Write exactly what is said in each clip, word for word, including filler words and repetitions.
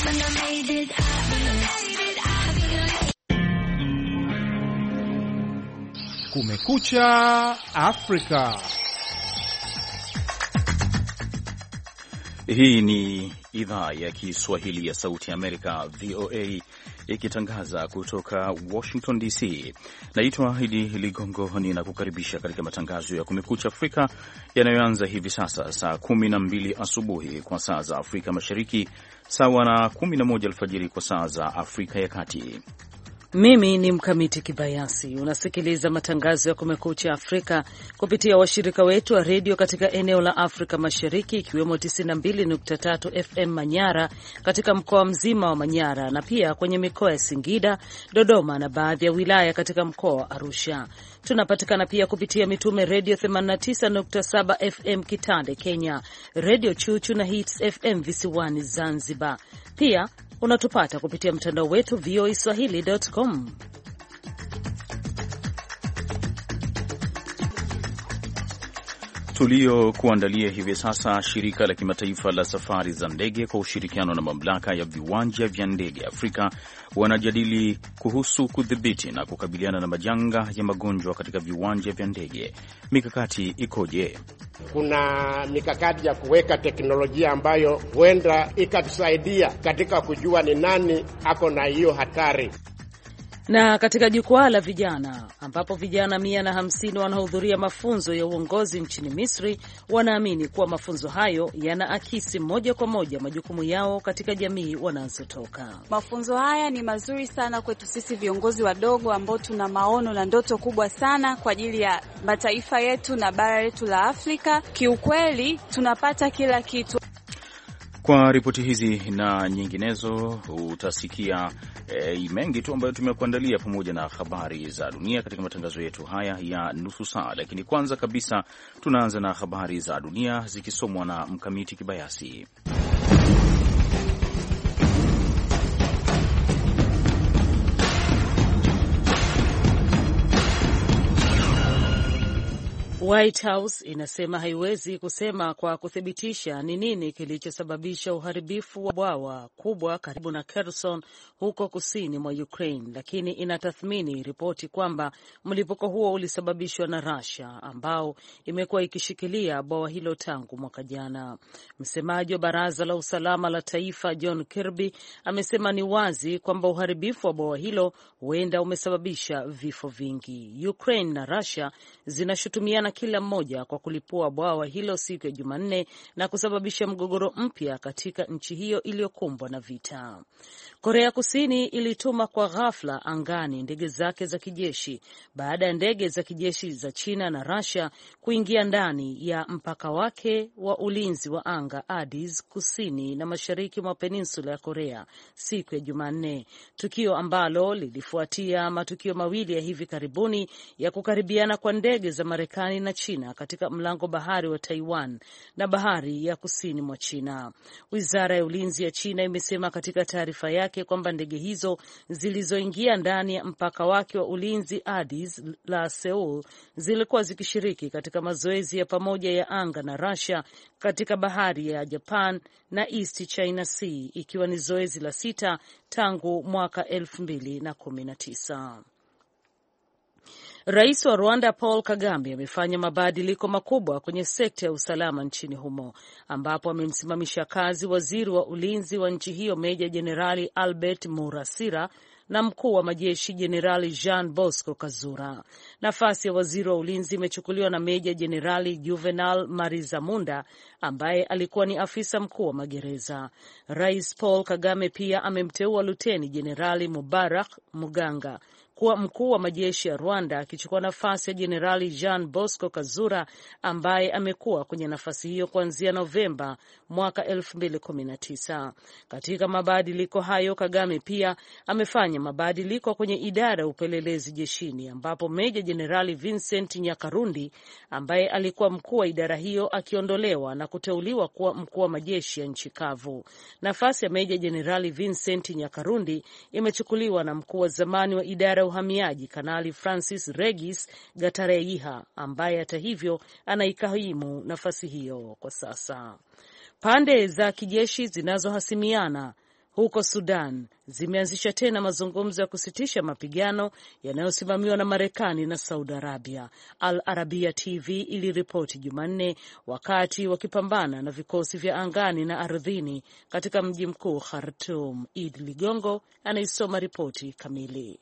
Kumekucha Afrika. Hii ni idhaa ya Kiswahili ya Sauti ya Amerika, V O A, ikitangaza kutoka Washington D C. Naitwa Idi Ligongo, ninakukaribisha katika matangazo ya Kumekucha Afrika yanayoanza hivi sasa saa kumi na mbili asubuhi kwa saa za Afrika Mashariki, sawa na kumi na moja alfajiri kwa saa za Afrika ya Kati. Mimi ni Mkamiti Kibayasi. Unasikiliza matangazo ya Kumekucha Afrika kupitia washirika wetu wa redio katika eneo la Afrika Mashariki, ikiwemo tisini na mbili nukta tatu F M Manyara katika mkoa mzima wa Manyara, na pia kwenye mikoa ya Singida, Dodoma na baadhi ya wilaya katika mkoa wa Arusha. Tunapatikana pia kupitia Mitume Radio themanini na tisa nukta saba F M Kitale, Kenya, Radio Chuchu na Hits F M visiwani Zanzibar. Pia unatupata kupitia mtandao wetu v o a swahili dot com. Tulio kuandalia hivi sasa: shirika la kimataifa la safari za ndege kwa ushirikiano na mamlaka ya viwanja vya ndege Afrika wanajadili kuhusu kudhibiti na kukabiliana na majanga ya magonjwa katika viwanja vya ndege. Mikakati ikoje? Kuna mikakati ya kuweka teknolojia ambayo huenda ikatusaidia katika kujua ni nani ako na hiyo hatari. Na katika jukwaa la vijana, ambapo vijana mia na hamsini wanahudhuria mafunzo ya uongozi nchini Misri, wanaamini kuwa mafunzo hayo yanaakisi moja kwa moja majukumu yao katika jamii wanazotoka. Mafunzo haya ni mazuri sana kwetu sisi viongozi wadogo ambao tuna maono na ndoto kubwa sana kwa ajili ya mataifa yetu na bara letu la Afrika. Kiukweli tunapata kila kitu. Kwa ripoti hizi na nyinginezo utasikia e, mengi tu ambayo tumekuandalia, pamoja na habari za dunia katika matangazo yetu haya ya nusu saa. Lakini kwanza kabisa tunaanza na habari za dunia zikisomwa na Mkamiti Kibayasi. White House inasema haiwezi kusema kwa kuthibitisha ni nini kilichosababisha uharibifu wa bwawa kubwa karibu na Kherson huko kusini mwa Ukraine, lakini inatathmini ripoti kwamba mlipuko huo ulisababishwa na Russia, ambao imekuwa ikishikilia bwawa hilo tangu mwaka jana. Msemaji wa Baraza la Usalama la Taifa John Kirby amesema ni wazi kwamba uharibifu wa bwawa hilo huenda umesababisha vifo vingi. Ukraine na Russia zinashutumiana kila mmoja kwa kulipua bwawa hilo siku ya Jumanne na kusababisha mgogoro mpya katika nchi hiyo iliyokumbwa na vita. Korea Kusini ilituma kwa ghafla angani ndege zake za kijeshi baada ya ndege za kijeshi za China na Russia kuingia ndani ya mpaka wake wa ulinzi wa anga Adis, kusini na mashariki mwa peninsula ya Korea siku ya Jumanne, tukio ambalo lilifuatia matukio mawili ya hivi karibuni ya kukaribiana kwa ndege za Marekani na China katika mlango bahari wa Taiwan na bahari ya kusini mwa China. Wizara ya ulinzi ya China imesema katika taarifa yake kwamba ndege hizo zilizoingia ndani ya mpaka wake wa ulinzi Adis la Seoul zilikuwa zikishiriki katika mazoezi ya pamoja ya anga na Russia katika bahari ya Japan na East China Sea, ikiwa ni zoezi la sita tangu mwaka elfu mbili na kumi na tisa. Rais wa Rwanda Paul Kagame amefanya mabadiliko makubwa kwenye sekta ya usalama nchini humo, ambapo amemsimamisha kazi waziri wa ulinzi wa nchi hiyo Meja Jenerali Albert Murasira na mkuu wa majeshi Jenerali Jean Bosco Kazura. Nafasi ya waziri wa ulinzi imechukuliwa na Meja Jenerali Juvenal Marizamunda ambaye alikuwa ni afisa mkuu wa magereza. Rais Paul Kagame pia amemteua Luteni Jenerali Mubarak Muganga kuwa mkuu wa majeshi ya Rwanda, akichukua nafasi ya Jenerali Jean Bosco Kazura ambaye amekuwa kwenye nafasi hiyo kuanzia Novemba mwaka elfu mbili kumi na tisa. Katika mabadiliko hayo, Kagame pia amefanya mabadiliko kwenye idara ya upelelezi jeshini, ambapo Meja Jenerali Vincent Nyakarundi ambaye alikuwa mkuu wa idara hiyo akiondolewa na kuteuliwa kuwa mkuu wa majeshi ya nchi kavu. Nafasi ya Meja Jenerali Vincent Nyakarundi imechukuliwa na mkuu wa zamani wa idara ya uhamiaji Kanali Francis Regis Gatareiha ambaye hata hivyo anaikahimu nafasi hiyo kwa sasa. Pande za kijeshi zinazohasimiana huko Sudan zimeanzisha tena mazungumzo ya kusitisha mapigano yanayosimamiwa na Marekani na Saudi Arabia, Al Arabia T V iliripoti Jumanne, wakati wakipambana na vikosi vya angani na ardhini katika mji mkuu Khartoum. Id Ligongo anaisoma ripoti kamili.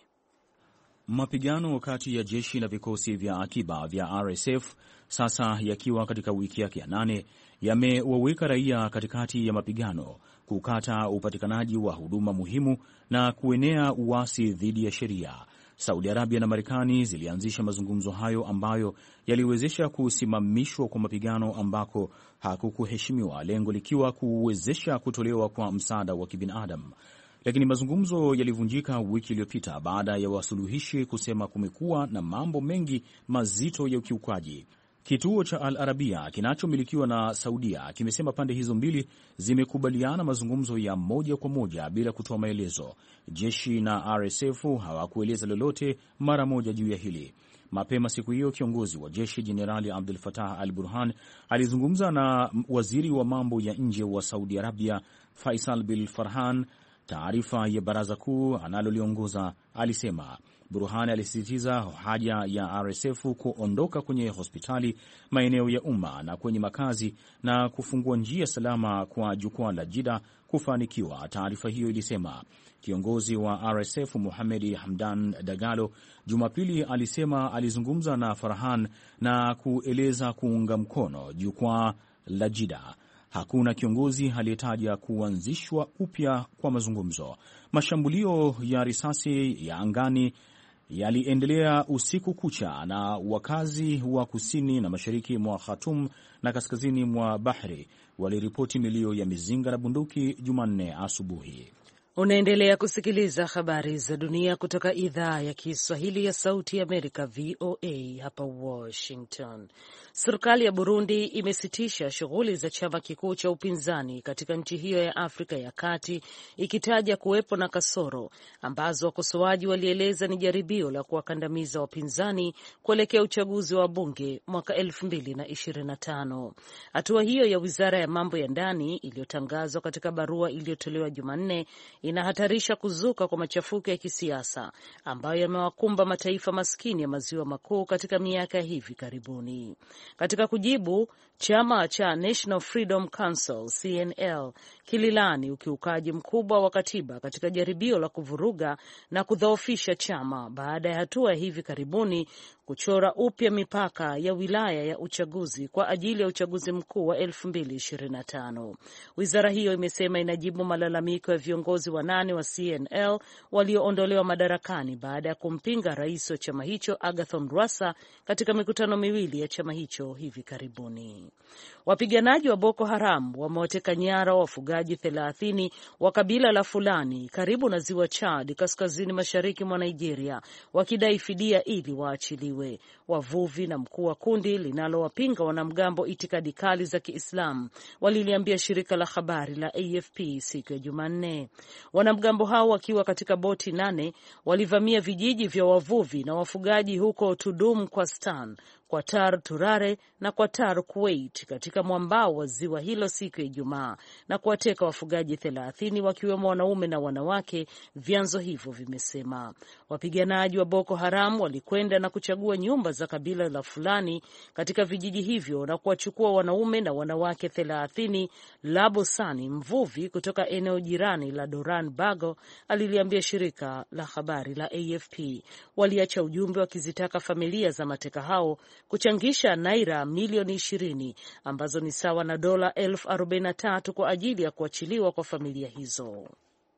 Mapigano kati ya jeshi na vikosi vya akiba vya R S F sasa yakiwa katika wiki yake ya nane yamewaweka raia katikati ya mapigano, kukata upatikanaji wa huduma muhimu na kuenea uasi dhidi ya sheria. Saudi Arabia na Marekani zilianzisha mazungumzo hayo ambayo yaliwezesha kusimamishwa kwa mapigano ambako hakukuheshimiwa, lengo likiwa kuwezesha kutolewa kwa msaada wa kibinadamu. Lakini mazungumzo yalivunjika wiki iliyopita baada ya wasuluhishi kusema kumekuwa na mambo mengi mazito ya ukiukaji. Kituo cha Al Arabia kinachomilikiwa na Saudia kimesema pande hizo mbili zimekubaliana mazungumzo ya moja kwa moja bila kutoa maelezo. Jeshi na R S F hawakueleza lolote mara moja juu ya hili. Mapema siku hiyo, kiongozi wa jeshi Jenerali Abdel Fattah al-Burhan alizungumza na waziri wa mambo ya nje wa Saudi Arabia Faisal bin Farhan. Taarifa ya baraza kuu analoliongoza alisema Burhan alisisitiza haja ya R S F kuondoka kwenye hospitali, maeneo ya umma na kwenye makazi na kufungua njia salama kwa jukwaa la Jida kufanikiwa. Taarifa hiyo ilisema kiongozi wa R S F Mohamed Hamdan Dagalo Jumapili alisema alizungumza na Farhan na kueleza kuunga mkono jukwaa la Jida. Hakuna kiongozi aliyetaja kuanzishwa upya kwa mazungumzo. Mashambulio ya risasi ya angani yaliendelea usiku kucha na wakazi wa kusini na mashariki mwa Khartoum na kaskazini mwa Bahri waliripoti milio ya mizinga na bunduki Jumanne asubuhi. Unaendelea kusikiliza habari za dunia kutoka idhaa ya Kiswahili ya Sauti ya Amerika, V O A hapa Washington. Serikali ya Burundi imesitisha shughuli za chama kikuu cha upinzani katika nchi hiyo ya Afrika ya Kati, ikitaja kuwepo na kasoro ambazo wakosoaji walieleza ni jaribio la kuwakandamiza wapinzani kuelekea uchaguzi wa bunge mwaka elfu mbili na ishirini na tano. Hatua hiyo ya Wizara ya Mambo ya Ndani iliyotangazwa katika barua iliyotolewa Jumanne inahatarisha kuzuka kwa machafuko ya kisiasa ambayo yamewakumba mataifa maskini ya maziwa makuu katika miaka hivi karibuni. Katika kujibu, chama cha National Freedom Council C N L kililani ukiukaji mkubwa wa katiba katika jaribio la kuvuruga na kudhoofisha chama baada ya hatua ya hivi karibuni kuchora upya mipaka ya wilaya ya uchaguzi kwa ajili ya uchaguzi mkuu wa elfu mbili ishirini na tano. Wizara hiyo imesema inajibu malalamiko ya viongozi wanane wa C N L walioondolewa madarakani baada ya kumpinga rais wa chama hicho Agathon Rwasa katika mikutano miwili ya chama hicho hivi karibuni. Wapiganaji wa Boko Haram wamewateka nyara wafugaji thelathini wa kabila la Fulani karibu na ziwa Chad kaskazini mashariki mwa Nigeria, wakidai fidia ili waachiliwe. Wavuvi na mkuu wa kundi linalowapinga wanamgambo itikadi kali za Kiislamu waliliambia shirika la habari la A F P siku ya Jumanne. Wanamgambo hao wakiwa katika boti nane walivamia vijiji vya wavuvi na wafugaji huko Tudum Kwastan, Qatar Turare na Qatar Kuwait katika mwambao wa ziwa hilo siku ya Ijumaa na kuwateka wafugaji thelathini wakiwemo wanaume na wanawake, vyanzo hivyo vimesema. Wapiganaji wa Boko Haram walikwenda na kuchagua nyumba za kabila la Fulani katika vijiji hivyo na kuwachukua wanaume na wanawake thelathini. Labo Sani, mvuvi kutoka eneo jirani la Doran Bago, aliliambia shirika la habari la A F P. Waliacha ujumbe wakizitaka familia za mateka hao kuchangisha naira milioni ishirini ambazo ni sawa na dola elfu arobaini na tatu kwa ajili ya kuachiliwa kwa familia hizo.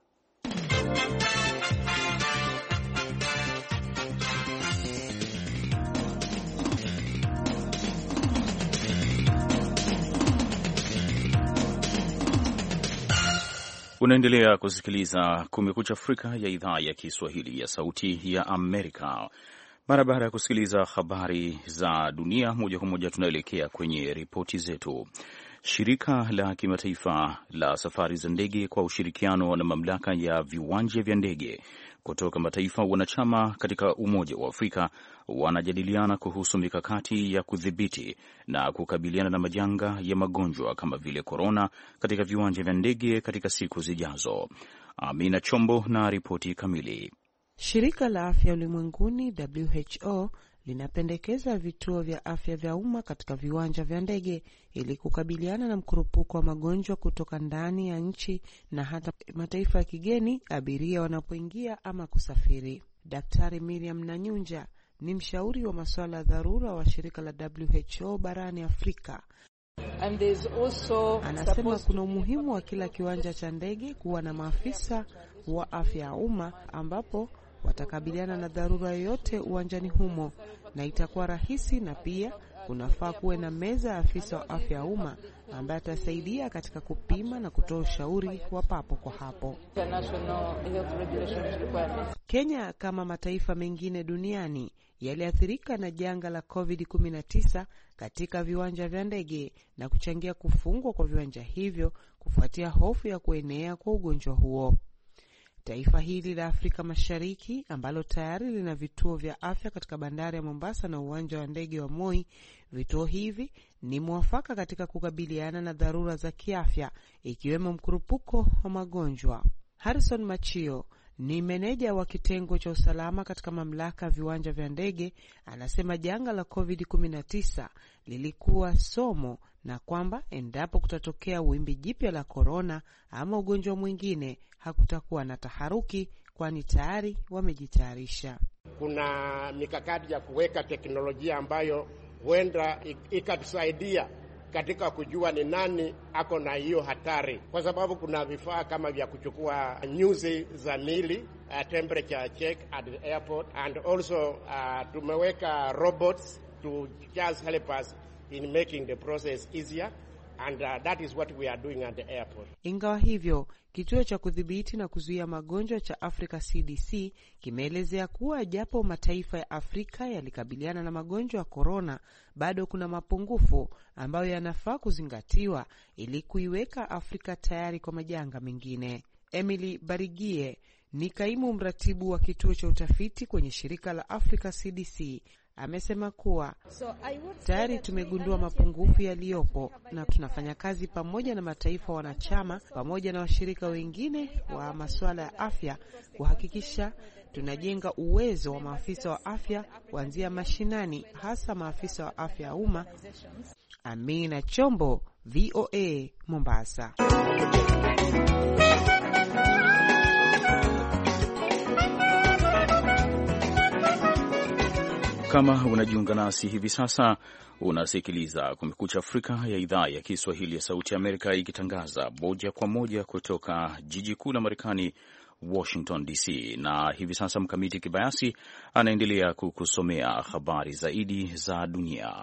Unaendelea kusikiliza Kumekucha Afrika ya idhaa ya Kiswahili ya Sauti ya Amerika. Mara baada ya kusikiliza habari za dunia moja kwa moja, tunaelekea kwenye ripoti zetu. Shirika la kimataifa la safari za ndege kwa ushirikiano na mamlaka ya viwanja vya ndege kutoka mataifa wanachama katika Umoja wa Afrika wanajadiliana kuhusu mikakati ya kudhibiti na kukabiliana na majanga ya magonjwa kama vile korona katika viwanja vya ndege katika siku zijazo. Amina Chombo na ripoti kamili. Shirika la Afya Ulimwenguni W H O linapendekeza vituo vya afya vya umma katika viwanja vya ndege ili kukabiliana na mkurupuko wa magonjwa kutoka ndani ya nchi na hata mataifa ya kigeni abiria wanapoingia ama kusafiri. Daktari Miriam Nanyunja ni mshauri wa masuala ya dharura wa shirika la W H O barani Afrika. And also anasema kuna umuhimu wa kila kiwanja cha ndege kuwa na maafisa wa afya ya umma ambapo watakabiliana na dharura yoyote uwanjani humo, na itakuwa rahisi, na pia kunafaa kuwe na meza ya afisa wa afya ya umma ambaye atasaidia katika kupima na kutoa ushauri wa papo kwa hapo. Kenya kama mataifa mengine duniani yaliathirika na janga la covid kumi na tisa katika viwanja vya ndege na kuchangia kufungwa kwa viwanja hivyo kufuatia hofu ya kuenea kwa ugonjwa huo. Taifa hili la Afrika Mashariki ambalo tayari lina vituo vya afya katika bandari ya Mombasa na uwanja wa ndege wa Moi, vituo hivi ni mwafaka katika kukabiliana na dharura za kiafya ikiwemo mkurupuko wa magonjwa. Harrison Machio ni meneja wa kitengo cha usalama katika mamlaka ya viwanja vya ndege, anasema janga la covid kumi na tisa lilikuwa somo na kwamba endapo kutatokea wimbi jipya la corona ama ugonjwa mwingine hakutakuwa na taharuki, kwani tayari wamejitayarisha. Kuna mikakati ya kuweka teknolojia ambayo huenda ikatusaidia katika kujua ni nani ako na hiyo hatari, kwa sababu kuna vifaa kama vya kuchukua nyuzi za mili, uh, temperature check at the airport, and also uh, tumeweka robots to just help us in making the process easier, and uh, that is what we are doing at the airport. Ingawa hivyo, kituo cha kudhibiti na kuzuia magonjwa cha Africa C D C kimeelezea kuwa japo mataifa ya Afrika yalikabiliana na magonjwa ya corona, bado kuna mapungufu ambayo yanafaa kuzingatiwa ili kuiweka Afrika tayari kwa majanga mengine. Emily Barigie ni kaimu mratibu wa kituo cha utafiti kwenye shirika la Africa C D C. Amesema kuwa tayari tumegundua mapungufu yaliyopo na tunafanya kazi pamoja na mataifa wanachama pamoja na washirika wengine wa masuala ya afya kuhakikisha tunajenga uwezo wa maafisa wa afya kuanzia mashinani, hasa maafisa wa afya ya umma. Amina Chombo, V O A, Mombasa. Kama unajiunga nasi hivi sasa, unasikiliza Kumekucha Afrika ya idhaa ya Kiswahili ya Sauti ya Amerika, ikitangaza moja kwa moja kutoka jiji kuu la Marekani, Washington D C. Na hivi sasa Mkamiti Kibayasi anaendelea kukusomea habari zaidi za dunia.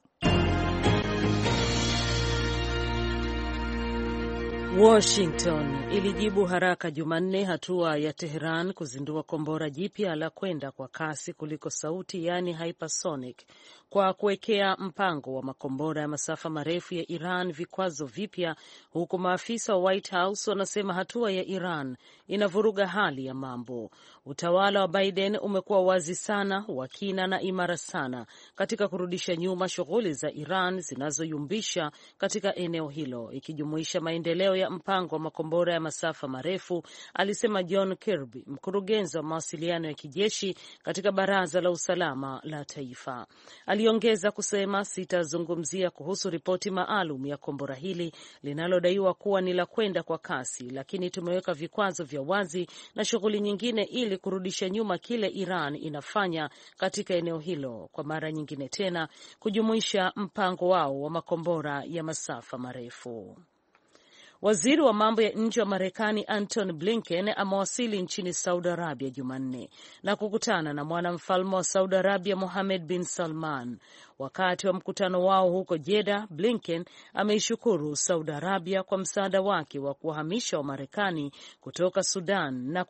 Washington ilijibu haraka Jumanne hatua ya Tehran kuzindua kombora jipya la kwenda kwa kasi kuliko sauti, yani hypersonic, kwa kuwekea mpango wa makombora ya masafa marefu ya Iran vikwazo vipya, huku maafisa wa White House wanasema hatua ya Iran inavuruga hali ya mambo. Utawala wa Biden umekuwa wazi sana, wa kina na imara sana katika kurudisha nyuma shughuli za Iran zinazoyumbisha katika eneo hilo, ikijumuisha maendeleo ya mpango wa makombora ya masafa marefu, alisema John Kirby, mkurugenzi wa mawasiliano ya kijeshi katika Baraza la Usalama la Taifa. Aliongeza kusema, sitazungumzia kuhusu ripoti maalum ya kombora hili linalodaiwa kuwa ni la kwenda kwa kasi, lakini tumeweka vikwazo vya wazi na shughuli nyingine ili kurudisha nyuma kile Iran inafanya katika eneo hilo, kwa mara nyingine tena kujumuisha mpango wao wa makombora ya masafa marefu. Waziri wa mambo ya nje wa Marekani Antony Blinken amewasili nchini Saudi Arabia Jumanne na kukutana na mwanamfalme wa Saudi Arabia Mohammed bin Salman. Wakati wa mkutano wao huko Jeddah, Blinken ameishukuru Saudi Arabia kwa msaada wake wa kuhamisha wa Marekani kutoka Sudan na kwa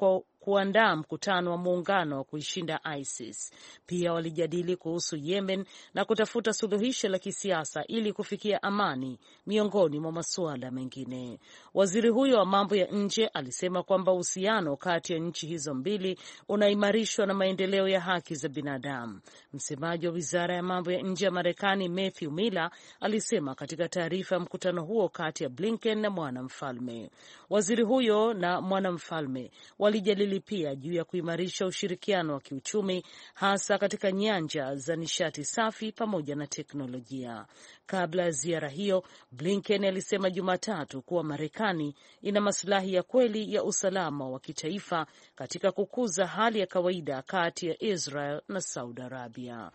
kuandaa mkutano wa muungano wa kuishinda ISIS. Pia walijadili kuhusu Yemen na kutafuta suluhisho la kisiasa ili kufikia amani, miongoni mwa masuala mengine. Waziri huyo wa mambo ya nje alisema kwamba uhusiano kati ya nchi hizo mbili unaimarishwa na maendeleo ya haki za binadamu. Msemaji wa wizara ya mambo ya nje ya Marekani Matthew Miller alisema katika taarifa ya mkutano huo kati ya Blinken na mwanamfalme. Waziri huyo na mwanamfalme walijadili pia juu ya kuimarisha ushirikiano wa kiuchumi, hasa katika nyanja za nishati safi pamoja na teknolojia. Kabla ya ziara hiyo, Blinken alisema Jumatatu kuwa Marekani ina maslahi ya kweli ya usalama wa kitaifa katika kukuza hali ya kawaida kati ya Israel na Saudi Arabia.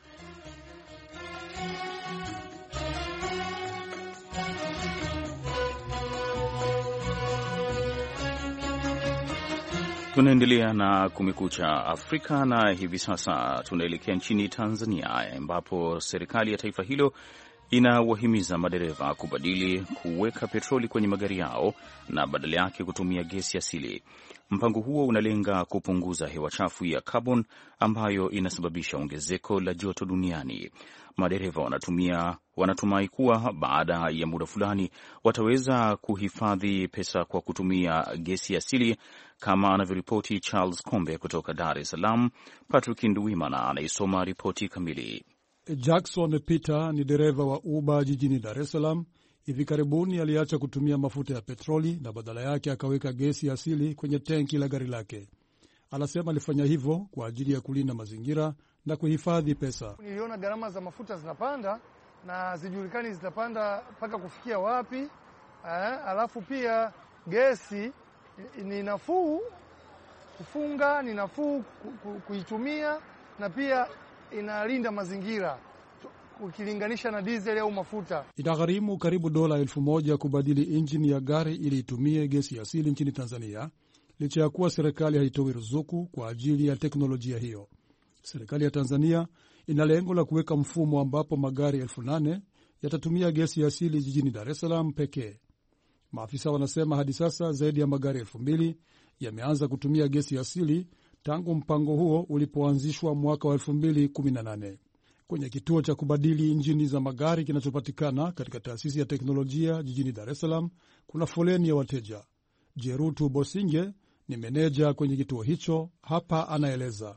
Tunaendelea na Kumekucha Afrika na hivi sasa tunaelekea nchini Tanzania, ambapo serikali ya taifa hilo inawahimiza madereva kubadili kuweka petroli kwenye magari yao na badala yake kutumia gesi asili. Mpango huo unalenga kupunguza hewa chafu ya carbon ambayo inasababisha ongezeko la joto duniani. Madereva wanatumia wanatumai kuwa baada ya muda fulani wataweza kuhifadhi pesa kwa kutumia gesi asili, kama anavyoripoti Charles Kombe kutoka Dar es Salaam. Patrick Nduwimana anaisoma ripoti kamili. Jackson Peter ni dereva wa Uber jijini Dar es Salaam. Hivi karibuni aliacha kutumia mafuta ya petroli na badala yake akaweka gesi asili kwenye tenki la gari lake. Anasema alifanya hivyo kwa ajili ya kulinda mazingira na kuhifadhi pesa. Niliona gharama za mafuta zinapanda na zijulikani zitapanda mpaka kufikia wapi. Eh, alafu pia gesi ni nafuu kufunga, ni nafuu kuitumia na pia inalinda mazingira ukilinganisha na diesel au mafuta. Inagharimu karibu dola elfu moja kubadili injini ya gari ili itumie gesi asili nchini Tanzania, licha ya kuwa serikali haitoi ruzuku kwa ajili ya teknolojia hiyo. Serikali ya Tanzania ina lengo la kuweka mfumo ambapo magari elfu nane yatatumia gesi asili jijini Dar es Salaam pekee. Maafisa wanasema hadi sasa zaidi ya magari elfu mbili yameanza kutumia gesi asili tangu mpango huo ulipoanzishwa mwaka wa elfu mbili kumi na nane. Kwenye kituo cha kubadili injini za magari kinachopatikana katika taasisi ya teknolojia jijini Dar es Salaam kuna foleni ya wateja. Jerutu Bosinge ni meneja kwenye kituo hicho. Hapa anaeleza.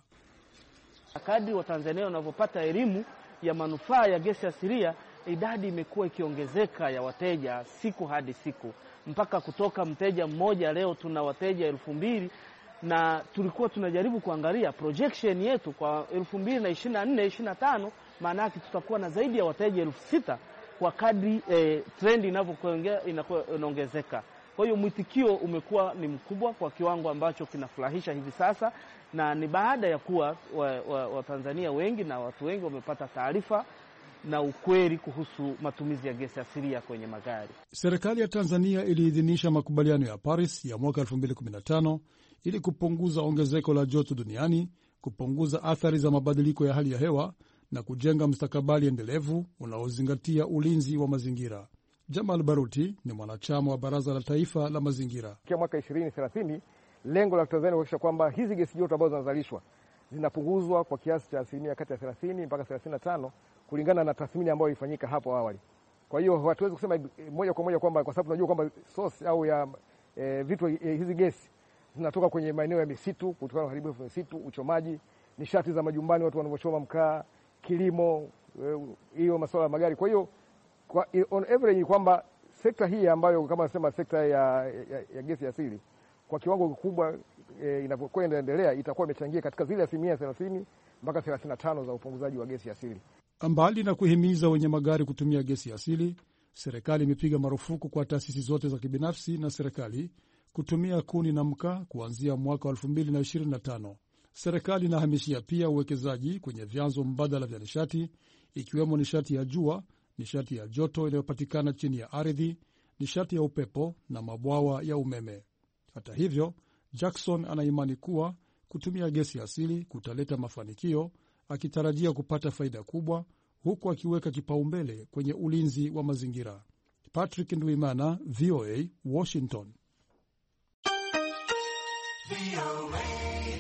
Kadri wa Tanzania wanavyopata elimu ya manufaa ya gesi asilia, idadi imekuwa ikiongezeka ya wateja siku hadi siku, mpaka kutoka mteja mmoja leo tuna wateja elfu mbili, na tulikuwa tunajaribu kuangalia projection yetu kwa elfu mbili na ishirini na nne ishirini na tano, maana yake tutakuwa na zaidi ya wateja elfu sita kwa kadri eh, trend inavyokuwa inaongezeka. Kwa hiyo mwitikio umekuwa ni mkubwa kwa kiwango ambacho kinafurahisha hivi sasa, na ni baada ya kuwa Watanzania wa, wa wengi na watu wengi wamepata taarifa na ukweli kuhusu matumizi ya gesi asilia kwenye magari. Serikali ya Tanzania iliidhinisha makubaliano ya Paris ya mwaka elfu mbili kumi na tano ili kupunguza ongezeko la joto duniani, kupunguza athari za mabadiliko ya hali ya hewa na kujenga mustakabali endelevu unaozingatia ulinzi wa mazingira. Jamal Baruti ni mwanachama wa Baraza la Taifa la Mazingira. Kwa mwaka ishirini thelathini lengo la Tanzania kuhakikisha kwamba hizi gesi joto ambazo zinazalishwa zinapunguzwa kwa kiasi cha asilimia kati ya thelathini mpaka thelathini na tano kulingana na tathmini ambayo ilifanyika hapo awali. Kwa hiyo hatuwezi kusema moja kwa moja kwamba, kwa sababu tunajua kwamba source au ya e, vitu e, hizi gesi zinatoka kwenye maeneo ya misitu, kutokana na uharibifu wa misitu, uchomaji, nishati za majumbani, watu wanavyochoma mkaa, kilimo, hiyo e, masuala ya magari. Kwa hiyo kwa on average kwamba sekta hii ambayo kama nasema sekta ya, ya, ya gesi asili kwa kiwango kikubwa e, inapokwenda endelea itakuwa imechangia katika zile asilimia thelathini mpaka thelathini na tano za upunguzaji wa gesi asili. Mbali na kuhimiza wenye magari kutumia gesi asili, serikali imepiga marufuku kwa taasisi zote za kibinafsi na serikali kutumia kuni na mkaa kuanzia mwaka wa elfu mbili na ishirini na tano. Serikali inahamishia pia uwekezaji kwenye vyanzo mbadala vya nishati, ikiwemo nishati ya jua, nishati ya joto inayopatikana chini ya ardhi, nishati ya upepo na mabwawa ya umeme. Hata hivyo, Jackson anaimani kuwa kutumia gesi asili kutaleta mafanikio, akitarajia kupata faida kubwa, huku akiweka kipaumbele kwenye ulinzi wa mazingira. Patrick Ndwimana, V O A, Washington. V O A.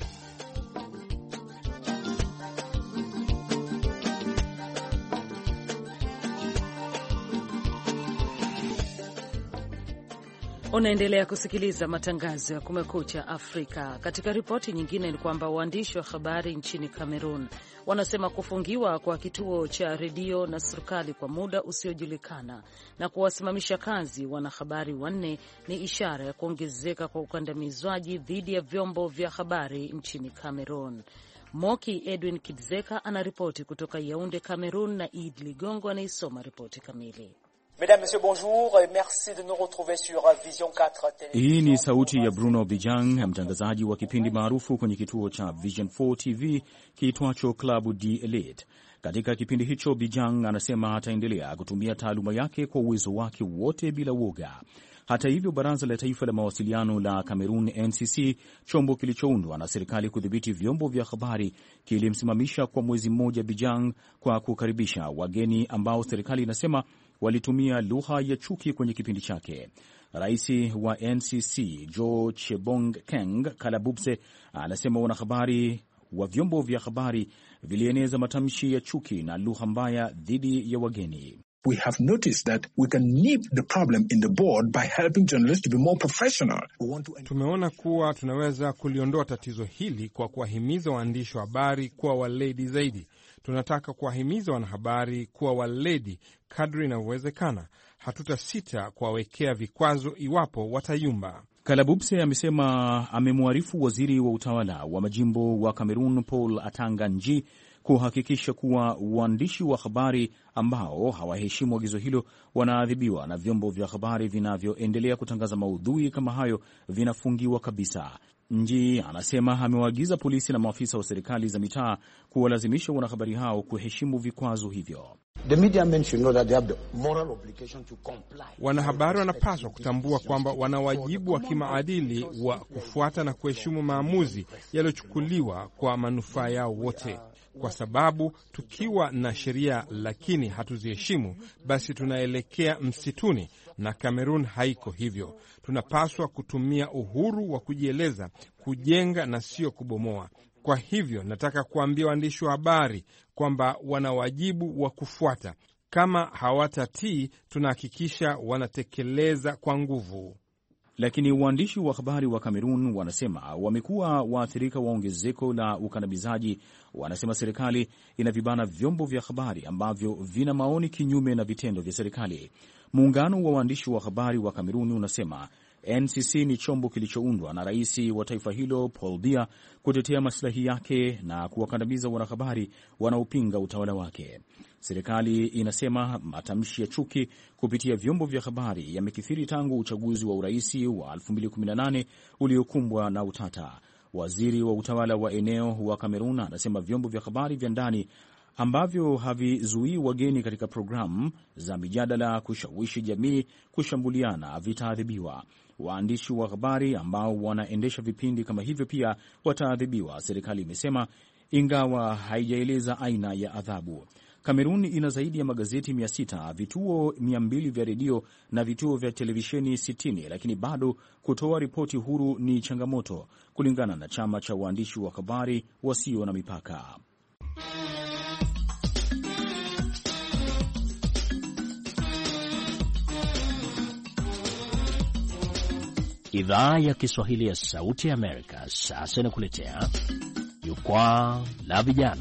Unaendelea kusikiliza matangazo ya Kumekucha Afrika. Katika ripoti nyingine ni kwamba waandishi wa habari nchini Cameroon wanasema kufungiwa kwa kituo cha redio na serikali kwa muda usiojulikana na kuwasimamisha kazi wanahabari wanne ni ishara ya kuongezeka kwa ukandamizwaji dhidi ya vyombo vya habari nchini Cameroon. Moki Edwin Kidzeka anaripoti kutoka Yaounde, Cameroon, na Id Ligongo anaisoma ripoti kamili. Mesdames, Messieurs, bonjour et merci de nous retrouver sur Vision quatre T V. Hii ni sauti ya Bruno Bijang, mtangazaji wa kipindi maarufu kwenye kituo cha Vision nne T V kiitwacho Club de Elite. Katika kipindi hicho, Bijang anasema ataendelea kutumia taaluma yake kwa uwezo wake wote bila woga. Hata hivyo, Baraza la Taifa la Mawasiliano la Cameroon N C C, chombo kilichoundwa na serikali kudhibiti vyombo vya habari, kilimsimamisha kwa mwezi mmoja Bijang kwa kukaribisha wageni ambao serikali inasema walitumia lugha ya chuki kwenye kipindi chake. Rais wa N C C Jo Chebong Keng Kalabubse anasema wanahabari wa vyombo vya habari vilieneza matamshi ya chuki na lugha mbaya dhidi ya wageni. We have noticed that we can nip the problem in the bud by helping journalists to be more professional. We want to... Tumeona kuwa tunaweza kuliondoa tatizo hili kwa kuwahimiza waandishi wa habari kuwa waledi zaidi. Tunataka kuwahimiza wanahabari kuwa waledi kadri inavyowezekana. Hatutasita kuwawekea vikwazo iwapo watayumba. Kalabubse amesema amemwarifu waziri wa utawala wa majimbo wa Cameroon Paul Atanga Nji kuhakikisha kuwa waandishi wa habari ambao hawaheshimu agizo hilo wanaadhibiwa na vyombo vya habari vinavyoendelea kutangaza maudhui kama hayo vinafungiwa kabisa. Nji anasema amewaagiza polisi na maafisa wa serikali za mitaa kuwalazimisha wanahabari hao kuheshimu vikwazo hivyo. Wanahabari wanapaswa kutambua kwamba wana wajibu wa kimaadili wa kufuata na kuheshimu maamuzi yaliyochukuliwa kwa manufaa yao wote, kwa sababu tukiwa na sheria lakini hatuziheshimu, basi tunaelekea msituni, na Cameroon haiko hivyo. Tunapaswa kutumia uhuru wa kujieleza, kujenga na sio kubomoa. Kwa hivyo nataka kuambia waandishi wa habari kwamba wana wajibu wa kufuata. Kama hawatatii, tunahakikisha wanatekeleza kwa nguvu. Lakini waandishi wa habari wa Cameroon wanasema wamekuwa waathirika wa ongezeko la ukandamizaji. Wanasema serikali inavibana vyombo vya habari ambavyo vina maoni kinyume na vitendo vya serikali. Muungano wa waandishi wa habari wa Cameroon unasema N C C ni chombo kilichoundwa na rais wa taifa hilo Paul Biya kutetea maslahi yake na kuwakandamiza wanahabari wanaopinga utawala wake. Serikali inasema matamshi ya chuki kupitia vyombo vya habari yamekithiri tangu uchaguzi wa urais wa elfu mbili kumi na nane uliokumbwa na utata. Waziri wa utawala wa eneo wa Cameroon anasema vyombo vya habari vya ndani ambavyo havizuii wageni katika programu za mijadala kushawishi jamii kushambuliana vitaadhibiwa. Waandishi wa habari ambao wanaendesha vipindi kama hivyo pia wataadhibiwa, serikali imesema, ingawa haijaeleza aina ya adhabu. Kamerun ina zaidi ya magazeti mia sita, vituo mia mbili vya redio na vituo vya televisheni sitini, lakini bado kutoa ripoti huru ni changamoto, kulingana na chama cha waandishi wa habari wasio na mipaka. Idhaa ya Kiswahili ya Sauti ya Amerika sasa inakuletea Jukwaa la Vijana.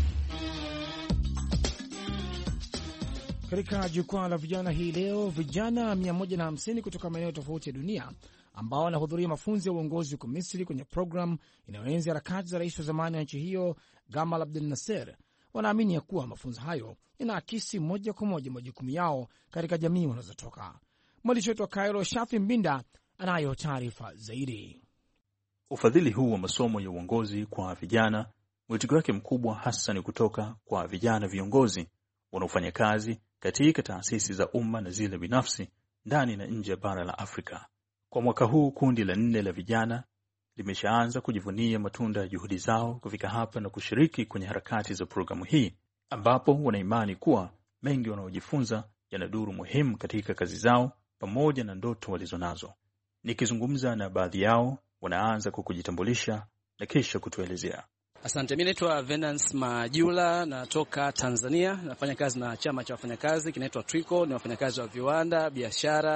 Katika Jukwaa la Vijana hii leo, vijana mia moja na hamsini kutoka maeneo tofauti ya dunia ambao wanahudhuria mafunzo ya uongozi huko Misri kwenye programu inayoenzi harakati za rais wa zamani wa nchi hiyo Gamal Abdel Nasser wanaamini ya kuwa mafunzo hayo yanaakisi moja kwa moja majukumu yao katika jamii wanazotoka. Mwandishi wetu wa Cairo, Shafi Mbinda, anayo taarifa zaidi. Ufadhili huu wa masomo ya uongozi kwa vijana, mwitikio wake mkubwa hasa ni kutoka kwa vijana viongozi wanaofanya kazi katika taasisi za umma na zile binafsi ndani na nje ya bara la Afrika. Kwa mwaka huu kundi la nne la vijana limeshaanza kujivunia matunda ya juhudi zao kufika hapa na kushiriki kwenye harakati za programu hii, ambapo wanaimani kuwa mengi wanaojifunza yanaduru muhimu katika kazi zao pamoja na ndoto walizonazo. Nikizungumza na baadhi yao, wanaanza kwa kujitambulisha na kisha kutuelezea. Asante, mimi naitwa Venance Majula, natoka Tanzania. Nafanya kazi na chama cha wafanyakazi kinaitwa Twiko, ni wafanyakazi wa viwanda, biashara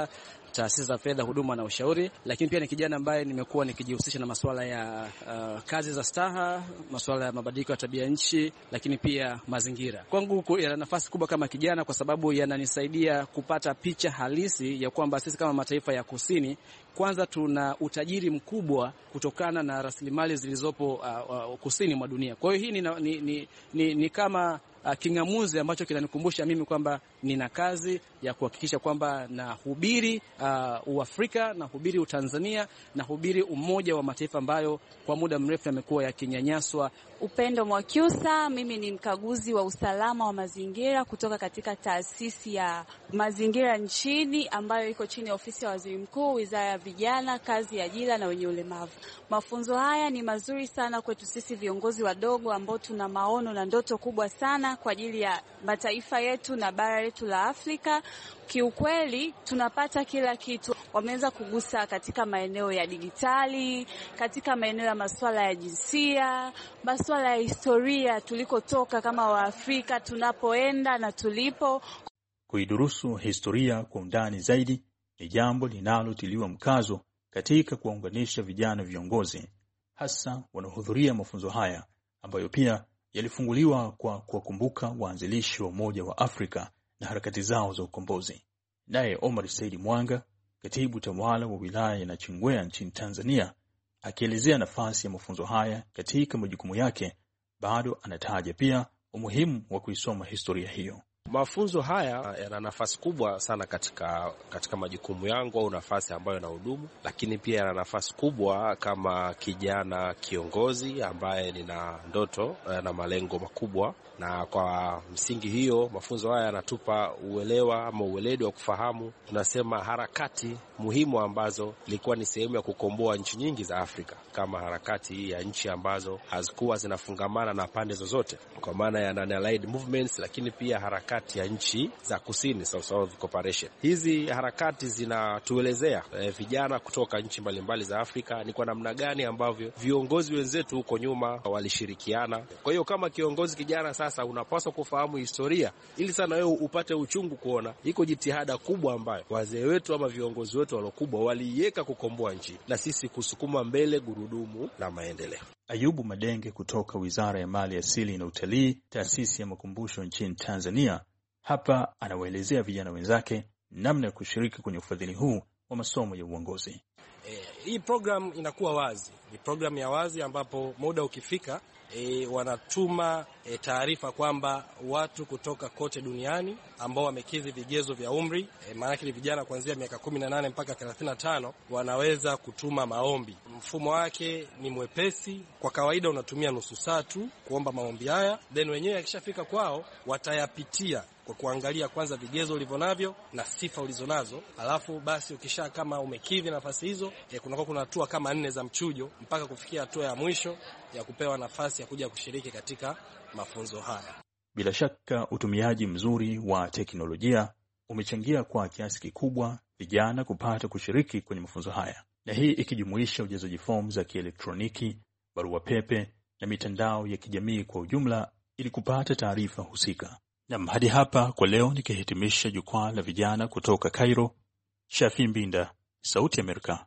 taasisi za fedha, huduma na ushauri, lakini pia ni kijana ambaye nimekuwa nikijihusisha na masuala ya uh, kazi za staha, masuala ya mabadiliko ya tabia nchi, lakini pia mazingira. Kwangu yana nafasi kubwa kama kijana, kwa sababu yananisaidia kupata picha halisi ya kwamba sisi kama mataifa ya kusini, kwanza tuna utajiri mkubwa kutokana na rasilimali zilizopo uh, uh, kusini mwa dunia. Kwa hiyo hii ni, ni, ni, ni, ni kama uh, kingamuzi ambacho kinanikumbusha mimi kwamba nina kazi ya kuhakikisha kwamba nahubiri uh, Uafrika, nahubiri Utanzania, nahubiri umoja wa mataifa ambayo kwa muda mrefu yamekuwa yakinyanyaswa. Upendo Mwakyusa, mimi ni mkaguzi wa usalama wa mazingira kutoka katika taasisi ya mazingira nchini ambayo iko chini ya ofisi ya Waziri Mkuu, Wizara ya Vijana, Kazi, Ajira na Wenye Ulemavu. Mafunzo haya ni mazuri sana kwetu sisi viongozi wadogo ambao tuna maono na ndoto kubwa sana kwa ajili ya mataifa yetu na bara letu la Afrika. Kiukweli tunapata kila kitu. Wameweza kugusa katika maeneo ya digitali, katika maeneo ya masuala ya jinsia, masuala ya historia, tulikotoka kama Waafrika, tunapoenda na tulipo. Kuidurusu historia kwa undani zaidi ni jambo linalotiliwa mkazo katika kuwaunganisha vijana viongozi, hasa wanaohudhuria mafunzo haya ambayo pia yalifunguliwa kwa kuwakumbuka waanzilishi wa Umoja wa Afrika na harakati zao za ukombozi. Naye Omar Saidi Mwanga, katibu tawala wa wilaya ya Nachingwea nchini Tanzania, akielezea nafasi ya mafunzo haya katika majukumu yake, bado anataja pia umuhimu wa kuisoma historia hiyo. Mafunzo haya yana nafasi kubwa sana katika katika majukumu yangu au nafasi ambayo nahudumu, lakini pia yana nafasi kubwa kama kijana kiongozi ambaye nina ndoto na malengo makubwa, na kwa msingi hiyo mafunzo haya yanatupa uelewa ama uweledi wa kufahamu, tunasema harakati muhimu ambazo ilikuwa ni sehemu ya kukomboa nchi nyingi za Afrika, kama harakati ya nchi ambazo hazikuwa zinafungamana na pande zozote kwa maana ya non-aligned movements, lakini pia harakati ya nchi za kusini, South South Cooperation. Hizi harakati zinatuelezea eh, vijana kutoka nchi mbalimbali za Afrika ni kwa namna gani ambavyo viongozi wenzetu huko nyuma walishirikiana. Kwa hiyo kama kiongozi kijana sasa unapaswa kufahamu historia ili sana wewe upate uchungu kuona iko jitihada kubwa ambayo wazee wetu ama viongozi wetu walokubwa waliiweka kukomboa nchi na sisi kusukuma mbele gurudumu la maendeleo. Ayubu Madenge kutoka Wizara ya Mali Asili na Utalii, Taasisi ya Makumbusho nchini Tanzania, hapa anawaelezea vijana wenzake namna ya kushiriki kwenye ufadhili huu wa masomo ya uongozi. E, hii program inakuwa wazi. Ni program ya wazi ambapo muda ukifika E, wanatuma e, taarifa kwamba watu kutoka kote duniani ambao wamekidhi vigezo vya umri, e, maana yake vijana kuanzia miaka kumi na nane mpaka thelathini na tano wanaweza kutuma maombi. Mfumo wake ni mwepesi. Kwa kawaida unatumia nusu saa tu kuomba maombi haya, then wenyewe yakishafika kwao watayapitia kwa kuangalia kwanza vigezo ulivyonavyo na sifa ulizonazo. Alafu basi ukisha kama umekidhi nafasi hizo, e, kunakuwa kuna hatua kama nne za mchujo mpaka kufikia hatua ya mwisho ya kupewa nafasi ya kuja kushiriki katika mafunzo haya. Bila shaka utumiaji mzuri wa teknolojia umechangia kwa kiasi kikubwa vijana kupata kushiriki kwenye mafunzo haya, na hii ikijumuisha ujazaji fomu za kielektroniki, barua pepe na mitandao ya kijamii kwa ujumla ili kupata taarifa husika. Na hadi hapa kwa leo nikihitimisha jukwaa la vijana kutoka Cairo. Shafi Mbinda, Sauti ya Amerika.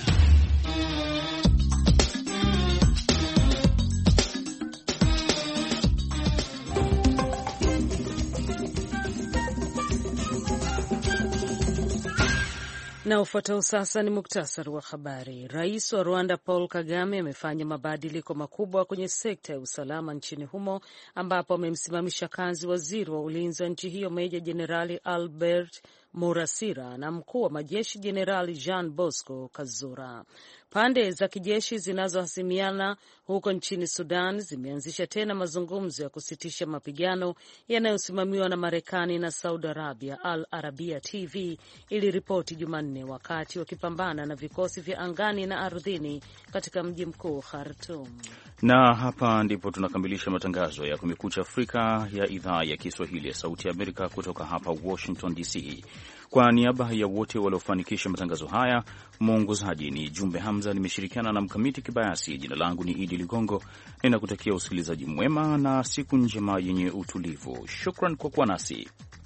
Na ufuatao sasa ni muktasari wa habari. Rais wa Rwanda Paul Kagame amefanya mabadiliko makubwa kwenye sekta ya usalama nchini humo, ambapo amemsimamisha kazi waziri wa ulinzi wa nchi hiyo Meja Jenerali Albert Murasira na mkuu wa majeshi Jenerali Jean Bosco Kazura. Pande za kijeshi zinazohasimiana huko nchini Sudan zimeanzisha tena mazungumzo ya kusitisha mapigano yanayosimamiwa na Marekani na Saudi Arabia, Al Arabia T V iliripoti Jumanne, wakati wakipambana na vikosi vya angani na ardhini katika mji mkuu Khartoum. Na hapa ndipo tunakamilisha matangazo ya Kumekucha Afrika ya idhaa ya Kiswahili ya Sauti ya Amerika kutoka hapa Washington D C. Kwa niaba ya wote waliofanikisha matangazo haya, mwongozaji ni Jumbe Hamza, nimeshirikiana na Mkamiti Kibayasi. Jina langu ni Idi Ligongo, ninakutakia usikilizaji mwema na siku njema yenye utulivu. Shukran kwa kuwa nasi.